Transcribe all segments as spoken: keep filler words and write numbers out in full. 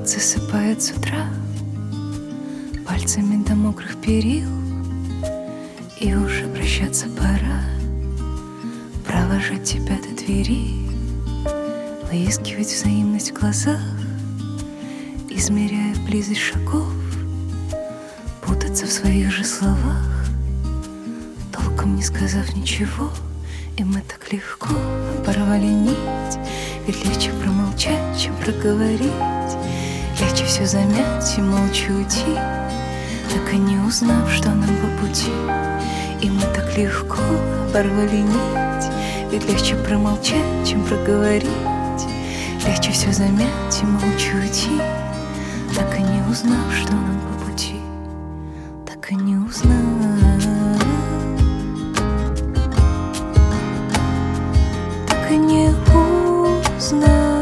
Город засыпает с утра пальцами до мокрых перил, и уже прощаться пора, провожать тебя до двери, выискивать взаимность в глазах, измеряя близость шагов, путаться в своих же словах, толком не сказав ничего. И мы так легко порвали нить, ведь легче промолчать, чем проговорить, легче все замять и молча уйти, так и не узнав, что нам по пути. И мы так легко порвали нить, ведь легче промолчать, чем проговорить, легче все замять и молча уйти, так и не узнав, что нам по пути, так и не узнав. Так и не узнав.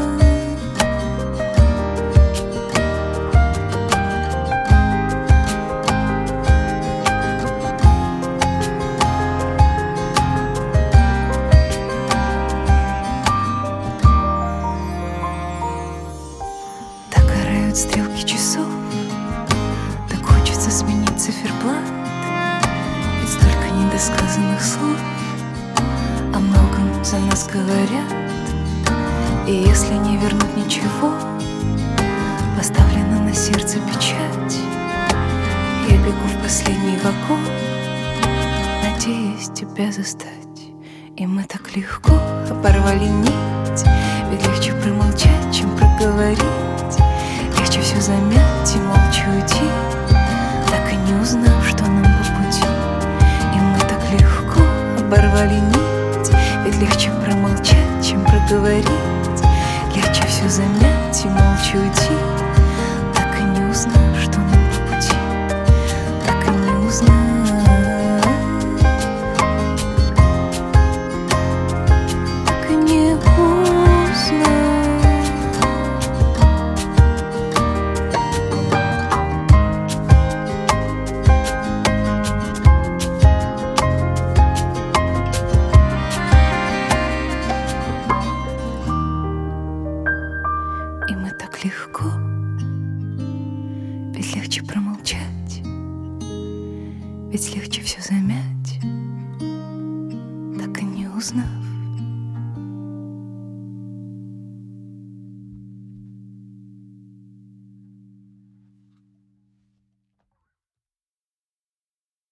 Так карают стрелки часов, так хочется сменить циферблат, ведь столько недосказанных слов о многом за нас говорят. И если не вернуть ничего, поставлена на сердце печать, я бегу в последний вагон, надеясь тебя застать. И мы так легко оборвали нить, ведь легче промолчать, чем проговорить, легче все замять и молча уйти, так и не узнав, что нам по пути. И мы так легко оборвали нить, ведь легче промолчать, чем проговорить, легче все замять и молча уйти, так и не узнав, что нам по пути, так и не узнав. Так и не узнав. И мы так легко, ведь легче промолчать, ведь легче все замять, так и не узнав.